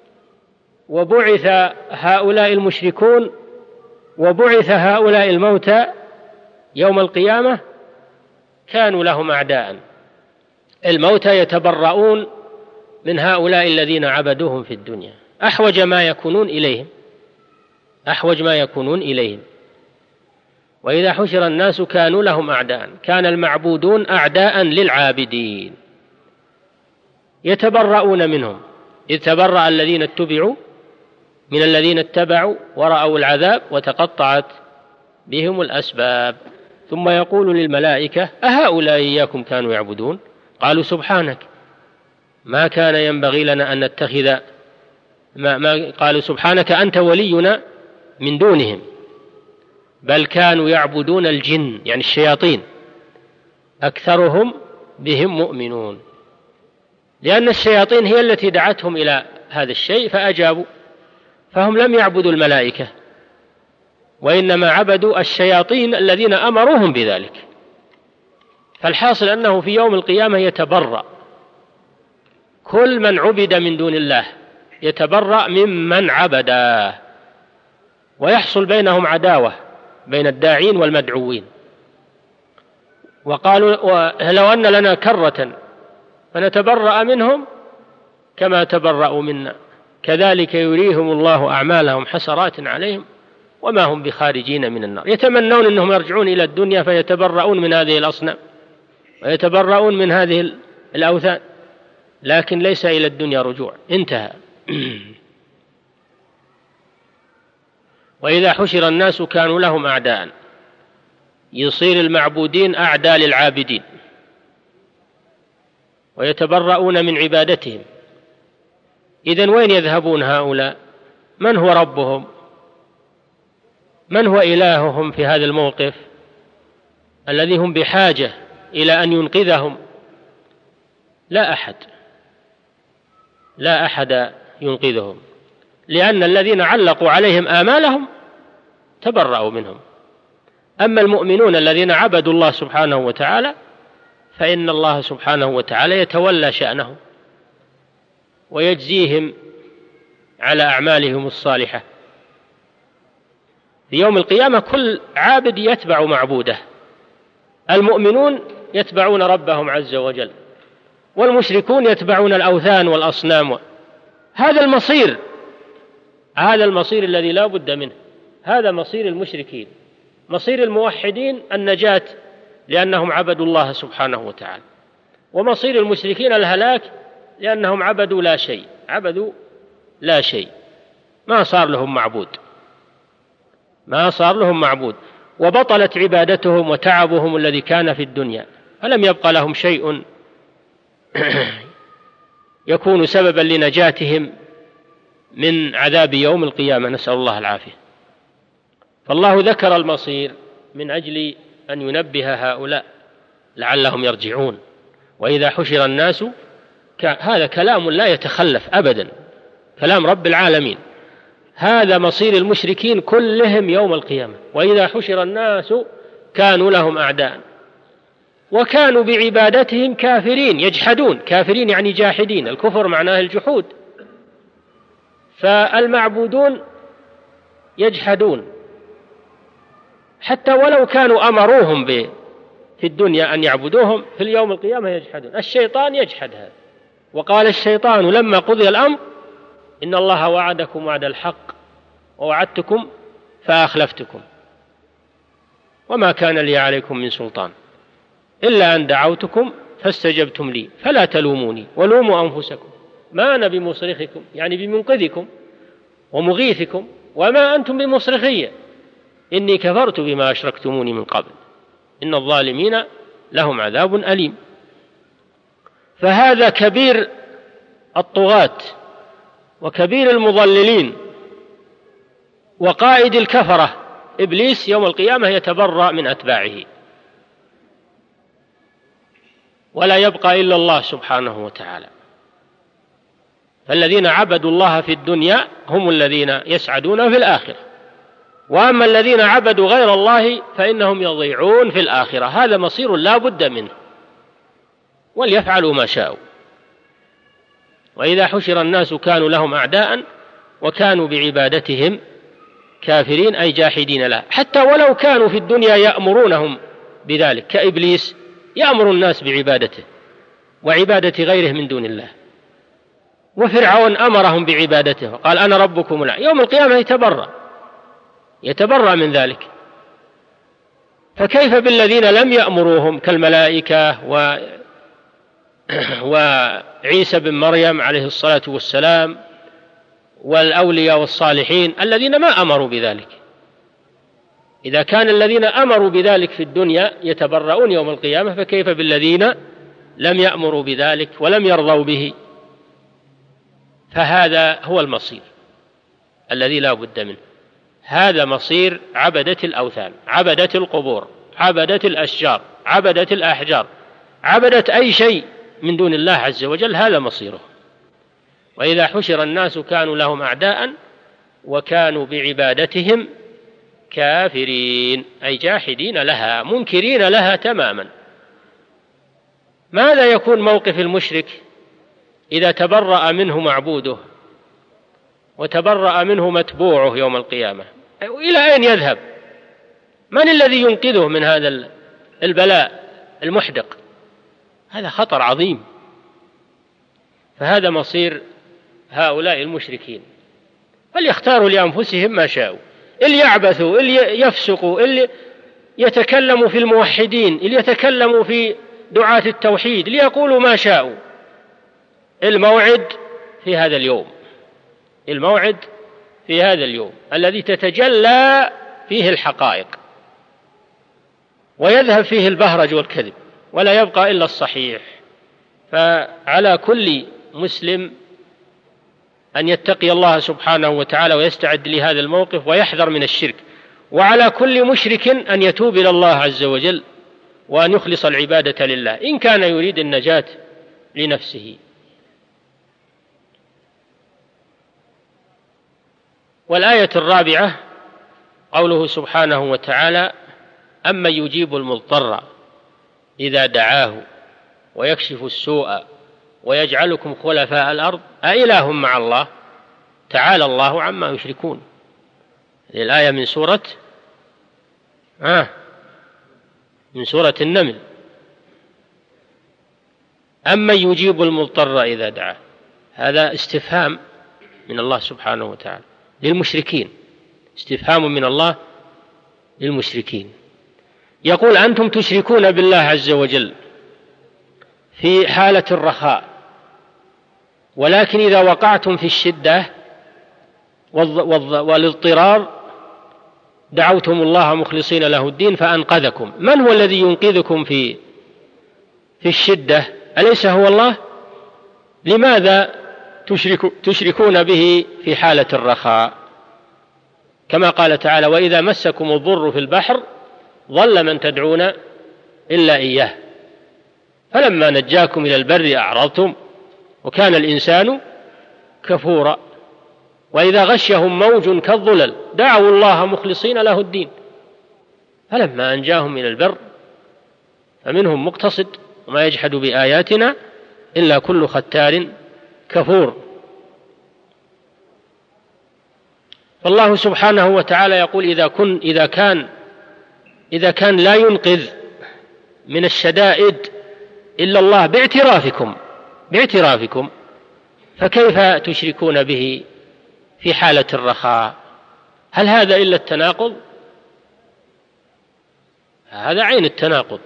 وبعث هؤلاء المشركون وبعث هؤلاء الموتى يوم القيامة كانوا لهم أعداء. الموتى يتبرؤون من هؤلاء الذين عبدوهم في الدنيا أحوج ما يكونون إليهم أحوج ما يكونون إليهم وإذا حشر الناس كانوا لهم أعداء. كان المعبودون أعداء للعابدين يتبرؤون منهم، إذ تبرأ الذين اتبعوا من الذين اتبعوا ورأوا العذاب وتقطعت بهم الأسباب. ثم يقول للملائكة أهؤلاء إياكم كانوا يعبدون؟ قالوا سبحانك ما كان ينبغي لنا أن نتخذ ما, ما قالوا سبحانك أنت ولينا من دونهم بل كانوا يعبدون الجن، يعني الشياطين، أكثرهم بهم مؤمنون، لأن الشياطين هي التي دعتهم إلى هذا الشيء فأجابوا، فهم لم يعبدوا الملائكة وإنما عبدوا الشياطين الذين أمروهم بذلك. فالحاصل أنه في يوم القيامة يتبرأ كل من عبد من دون الله، يتبرأ ممن عبده، ويحصل بينهم عداوة بين الداعين والمدعوين. وقالوا لو أن لنا كرة فنتبرأ منهم كما تبرأوا منا كذلك يريهم الله أعمالهم حسرات عليهم وما هم بخارجين من النار. يتمنون أنهم يرجعون إلى الدنيا فيتبرؤون من هذه الأصنام ويتبرؤون من هذه الأوثان، لكن ليس إلى الدنيا رجوع، انتهى. وإذا حشر الناس كانوا لهم أعداء، يصير المعبودين أعداء للعابدين ويتبرؤون من عبادتهم. إذن وين يذهبون هؤلاء؟ من هو ربهم؟ من هو إلههم في هذا الموقف الذي هم بحاجة إلى أن ينقذهم؟ لا أحد لا أحد ينقذهم، لأن الذين علقوا عليهم آمالهم تبرأوا منهم. أما المؤمنون الذين عبدوا الله سبحانه وتعالى فإن الله سبحانه وتعالى يتولى شأنهم ويجزيهم على أعمالهم الصالحة. في يوم القيامة كل عابد يتبع معبوده، المؤمنون يتبعون ربهم عز وجل، والمشركون يتبعون الأوثان والأصنام. هذا المصير هذا المصير الذي لا بد منه، هذا مصير المشركين. مصير الموحدين النجاة لأنهم عبدوا الله سبحانه وتعالى، ومصير المشركين الهلاك لأنهم عبدوا لا شيء عبدوا لا شيء ما صار لهم معبود ما صار لهم معبود وبطلت عبادتهم وتعبهم الذي كان في الدنيا، فلم يبق لهم شيء يكون سببا لنجاتهم من عذاب يوم القيامة، نسأل الله العافية. فالله ذكر المصير من أجل أن ينبه هؤلاء لعلهم يرجعون. وإذا حشر الناس، هذا كلام لا يتخلف أبدا، كلام رب العالمين. هذا مصير المشركين كلهم يوم القيامة. وإذا حشر الناس كانوا لهم أعداء وكانوا بعبادتهم كافرين يجحدون. كافرين يعني جاحدين، الكفر معناه الجحود، فالمعبودون يجحدون حتى ولو كانوا أمروهم به في الدنيا أن يعبدوهم، في اليوم القيامة يجحدون. الشيطان يجحد هذا، وقال الشيطان لما قضي الأمر إن الله وعدكم وعد الحق ووعدتكم فأخلفتكم. وما كان لي عليكم من سلطان إلا أن دعوتكم فاستجبتم لي فلا تلوموني ولوموا أنفسكم ما أنا بمصرخكم، يعني بمنقذكم ومغيثكم، وما أنتم بمصرخية إني كفرت بما أشركتموني من قبل إن الظالمين لهم عذاب أليم. فهذا كبير الطغاة وكبير المضللين وقائد الكفرة إبليس يوم القيامة يتبرأ من أتباعه، ولا يبقى إلا الله سبحانه وتعالى. فالذين عبدوا الله في الدنيا هم الذين يسعدون في الآخرة، وأما الذين عبدوا غير الله فإنهم يضيعون في الآخرة. هذا مصير لا بد منه، وليفعلوا ما شاءوا. وإذا حشر الناس كانوا لهم أعداء وكانوا بعبادتهم كافرين أي جاحدين لها، حتى ولو كانوا في الدنيا يأمرونهم بذلك كإبليس يأمر الناس بعبادته وعبادة غيره من دون الله، وفرعون أمرهم بعبادته وقال أنا ربكم الأعلى. يوم القيامة يتبرأ يتبرأ من ذلك. فكيف بالذين لم يأمروهم كالملائكة و... وعيسى بن مريم عليه الصلاة والسلام والأولياء والصالحين الذين ما أمروا بذلك؟ إذا كان الذين أمروا بذلك في الدنيا يتبرؤون يوم القيامة، فكيف بالذين لم يأمروا بذلك ولم يرضوا به؟ فهذا هو المصير الذي لا بد منه. هذا مصير عبدة الأوثان، عبدة القبور، عبدة الأشجار، عبدة الأحجار، عبدة أي شيء من دون الله عز وجل، هذا مصيره. وإذا حشر الناس كانوا لهم أعداء وكانوا بعبادتهم كافرين أي جاحدين لها منكرين لها تماما. ماذا يكون موقف المشرك إذا تبرأ منه معبوده وتبرأ منه متبوعه يوم القيامة؟ إلى أين يذهب؟ من الذي ينقذه من هذا البلاء المحدق؟ هذا خطر عظيم. فهذا مصير هؤلاء المشركين، فليختاروا لأنفسهم ما شاءوا، اللي يعبثوا، اللي يفسقوا، اللي يتكلموا في الموحدين، اللي يتكلموا في دعاة التوحيد، ليقولوا ما شاءوا. الموعد في هذا اليوم، الموعد في هذا اليوم الذي تتجلى فيه الحقائق ويذهب فيه البهرج والكذب ولا يبقى إلا الصحيح. فعلى كل مسلم أن يتقي الله سبحانه وتعالى ويستعد لهذا الموقف ويحذر من الشرك، وعلى كل مشرك أن يتوب إلى الله عز وجل وأن يخلص العبادة لله إن كان يريد النجاة لنفسه. والآية الرابعة قوله سبحانه وتعالى أمن يجيب المضطر إذا دعاه ويكشف السوء ويجعلكم خلفاء الأرض أإله مع الله تعالى الله عما يشركون. الآية من سورة آه من سورة النمل. أمن يجيب المضطر إذا دعاه، هذا استفهام من الله سبحانه وتعالى للمشركين، استفهام من الله للمشركين. يقول أنتم تشركون بالله عز وجل في حالة الرخاء، ولكن إذا وقعتم في الشدة والاضطرار دعوتم الله مخلصين له الدين فأنقذكم. من هو الذي ينقذكم في في الشدة؟ أليس هو الله؟ لماذا تشركوا تشركون به في حالة الرخاء؟ كما قال تعالى وإذا مسكم الضر في البحر ضل من تدعون إلا إياه فلما نجاكم إلى البر أعرضتم وكان الإنسان كفورا. وإذا غشهم موج كالظلل دعوا الله مخلصين له الدين فلما أنجاهم إلى البر فمنهم مقتصد وما يجحد بآياتنا إلا كل ختار كفور. فالله سبحانه وتعالى يقول إذا كن إذا كان إذا كان لا ينقذ من الشدائد إلا الله باعترافكم باعترافكم فكيف تشركون به في حالة الرخاء؟ هل هذا إلا التناقض؟ هذا عين التناقض.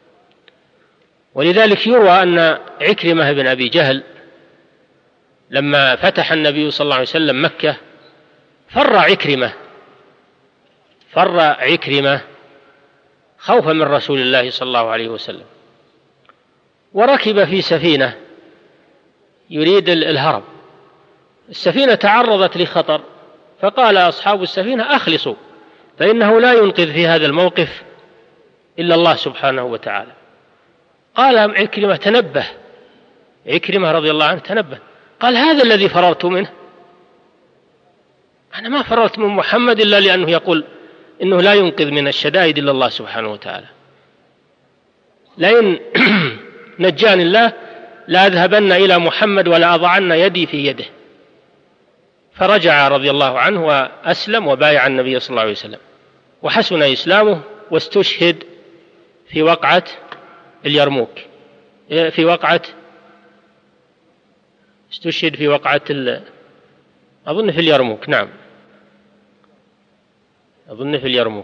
ولذلك يروى أن عكرمة بن أبي جهل لما فتح النبي صلى الله عليه وسلم مكة فر عكرمة فر عكرمة خوفا من رسول الله صلى الله عليه وسلم، وركب في سفينة يريد الهرب. السفينة تعرضت لخطر، فقال أصحاب السفينة أخلصوا، فإنه لا ينقذ في هذا الموقف إلا الله سبحانه وتعالى. قال عكرمة تنبه، عكرمة رضي الله عنه تنبه، قال هذا الذي فررت منه، أنا ما فررت من محمد إلا لأنه يقول إنه لا ينقذ من الشدائد إلا الله سبحانه وتعالى، لئن نجاني الله لأذهبن إلى محمد ولا أضعن يدي في يده. فرجع رضي الله عنه وأسلم وبايع النبي صلى الله عليه وسلم، وحسن إسلامه، واستشهد في وقعة اليرموك، في وقعة استشهد في وقعة أظن في اليرموك، نعم أظن في اليرموك.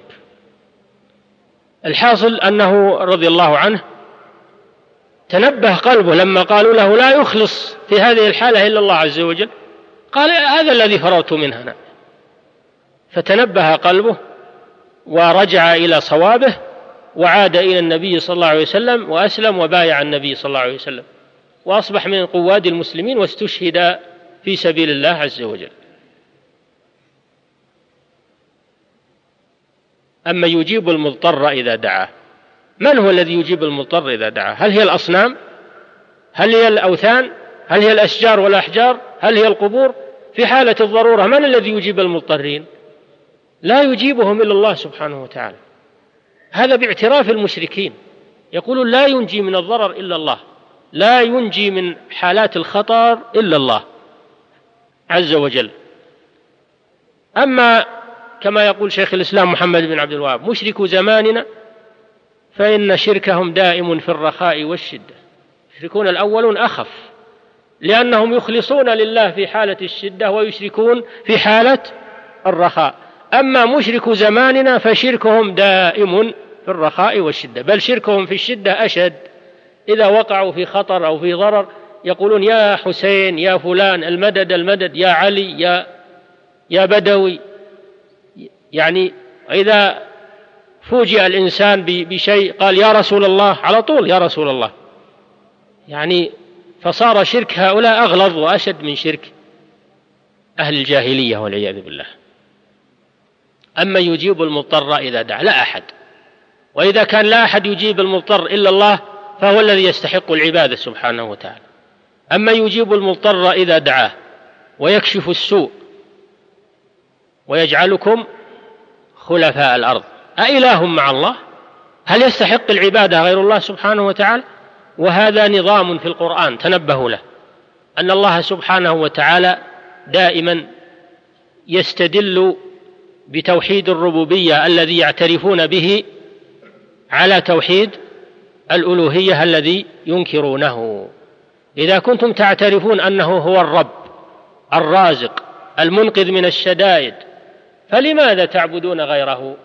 الحاصل أنه رضي الله عنه تنبه قلبه لما قالوا له لا يخلص في هذه الحالة إلا الله عز وجل، قال هذا الذي فررت منه أنا، فتنبه قلبه ورجع إلى صوابه وعاد إلى النبي صلى الله عليه وسلم وأسلم وبايع النبي صلى الله عليه وسلم، وأصبح من قواد المسلمين واستشهد في سبيل الله عز وجل. أما يجيب المضطر إذا دعاه، من هو الذي يجيب المضطر إذا دعاه؟ هل هي الأصنام؟ هل هي الأوثان؟ هل هي الأشجار والأحجار؟ هل هي القبور؟ في حالة الضرورة من الذي يجيب المضطرين؟ لا يجيبهم إلا الله سبحانه وتعالى. هذا باعتراف المشركين، يقولون لا ينجي من الضرر إلا الله، لا ينجي من حالات الخطر إلا الله عز وجل. أما كما يقول شيخ الإسلام محمد بن عبد الوهاب مشرك زماننا فإن شركهم دائم في الرخاء والشدة. يشركون الأولون أخف لأنهم يخلصون لله في حالة الشدة ويشركون في حالة الرخاء. أما مشرك زماننا فشركهم دائم في الرخاء والشدة، بل شركهم في الشدة أشد. إذا وقعوا في خطر أو في ضرر يقولون يا حسين يا فلان المدد المدد، يا علي يا يا بدوي. يعني إذا فوجئ الإنسان بشيء قال يا رسول الله على طول يا رسول الله. يعني فصار شرك هؤلاء أغلظ وأشد من شرك أهل الجاهلية والعياذ بالله. أما يجيب المضطر إذا دعا لا أحد، وإذا كان لا أحد يجيب المضطر إلا الله فهو الذي يستحق العبادة سبحانه وتعالى. أما يجيب المضطر إذا دعاه ويكشف السوء ويجعلكم خلفاء الأرض، أإله مع الله؟ هل يستحق العبادة غير الله سبحانه وتعالى؟ وهذا نظام في القرآن تنبهوا له، أن الله سبحانه وتعالى دائما يستدل بتوحيد الربوبية الذي يعترفون به على توحيد الألوهية الذي ينكرونه. إذا كنتم تعترفون أنه هو الرب الرازق المنقذ من الشدائد فلماذا تعبدون غيره؟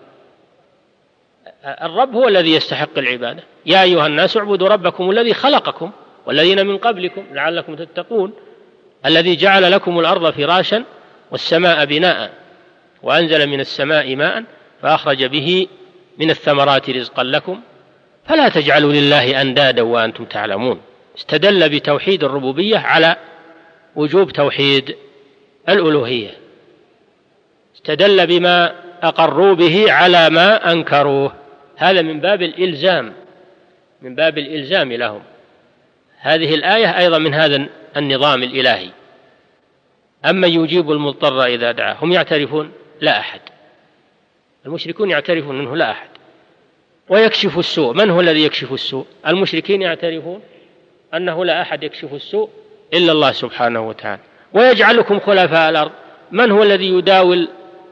الرب هو الذي يستحق العبادة. يا أيها الناس اعبدوا ربكم الذي خلقكم والذين من قبلكم لعلكم تتقون، الذي جعل لكم الأرض فراشا والسماء بناء وأنزل من السماء ماء فأخرج به من الثمرات رزقا لكم فلا تجعلوا لله أندادا وأنتم تعلمون. استدل بتوحيد الربوبية على وجوب توحيد الألوهية، استدل بما أقروا به على ما أنكروه. هذا من باب الإلزام، من باب الإلزام لهم. هذه الآية أيضا من هذا النظام الإلهي. أما يجيب المضطر إذا دعاه، هم يعترفون لا أحد، المشركون يعترفون أنه لا أحد. ويكشف السوء، من هو الذي يكشف السوء؟ المشركين يعترفون أنه لا أحد يكشف السوء إلا الله سبحانه وتعالى. ويجعلكم خلفاء الأرض، من هو الذي يداول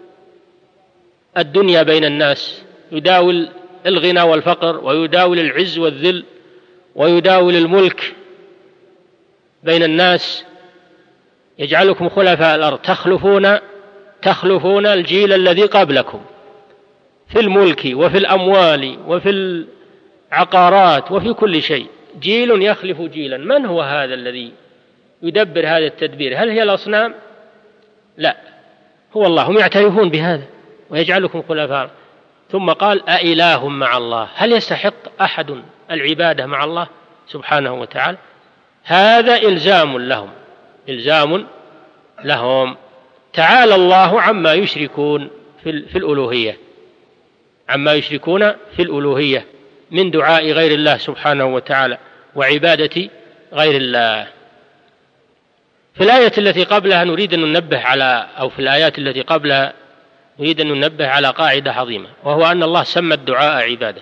الدنيا بين الناس، يداول الغنى والفقر ويداول العز والذل ويداول الملك بين الناس؟ يجعلكم خلفاء الأرض تخلفون تخلفون الجيل الذي قبلكم في الملك وفي الأموال وفي العقارات وفي كل شيء، جيل يخلف جيلا. من هو هذا الذي يدبر هذا التدبير؟ هل هي الأصنام؟ لا، هو الله. هم يعترفون بهذا ويجعلكم خلفاء. ثم قال أإله مع الله؟ هل يستحق أحد العبادة مع الله سبحانه وتعالى؟ هذا إلزام لهم، إلزام لهم. تعالى الله عما يشركون في الألوهية، عما يشركون في الألوهية من دعاء غير الله سبحانه وتعالى وعبادة غير الله. في الآية التي قبلها نريد أن ننبه على أو في الآيات التي قبلها نريد أن ننبه على قاعدة عظيمة، وهو أن الله سمى الدعاء عبادة،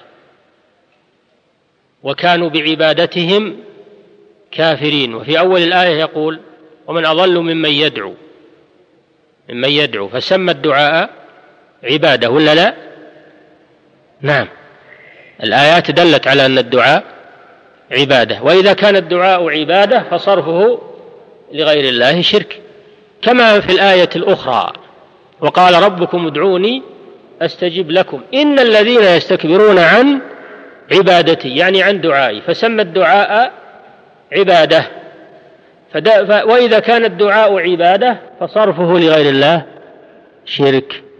وكانوا بعبادتهم كافرين. وفي أول الآية يقول ومن أضل ممن يدعو ممن يدعو فسمى الدعاء عبادة ولا لا؟ نعم، الآيات دلت على أن الدعاء عبادة، وإذا كان الدعاء عبادة فصرفه لغير الله شرك، كما في الآية الأخرى وقال ربكم ادعوني أستجب لكم إن الذين يستكبرون عن عبادتي، يعني عن دعائي، فسمى الدعاء عبادة. وإذا كان الدعاء عبادة فصرفه لغير الله شرك.